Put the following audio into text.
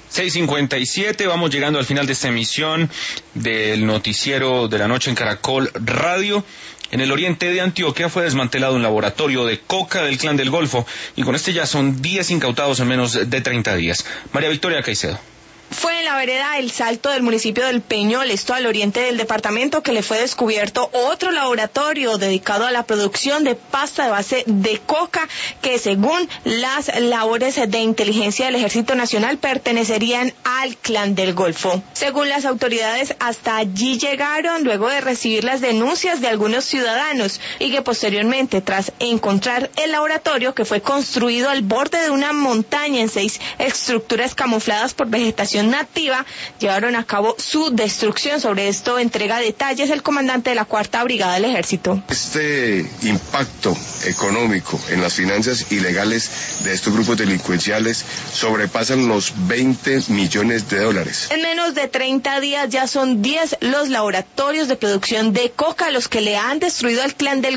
6:57, vamos llegando al final de esta emisión del noticiero de la noche en Caracol Radio. En el oriente de Antioquia fue desmantelado un laboratorio de coca del Clan del Golfo y con este ya son 10 incautados en menos de 30 días. María Victoria Caicedo. Fue en la vereda El Salto del municipio del Peñol, esto al oriente del departamento, que le fue descubierto otro laboratorio dedicado a la producción de pasta de base de coca que, según las labores de inteligencia del Ejército Nacional, pertenecerían al Clan del Golfo. Según las autoridades, hasta allí llegaron luego de recibir las denuncias de algunos ciudadanos y que posteriormente, tras encontrar el laboratorio que fue construido al borde de una montaña en 6 estructuras camufladas por vegetación nativa, llevaron a cabo su destrucción. Sobre esto entrega detalles el comandante de la 4ª Brigada del Ejército. Este impacto económico en las finanzas ilegales de estos grupos delincuenciales sobrepasan los $20 millones. En menos de 30 días ya son 10 los laboratorios de producción de coca los que le han destruido al Clan del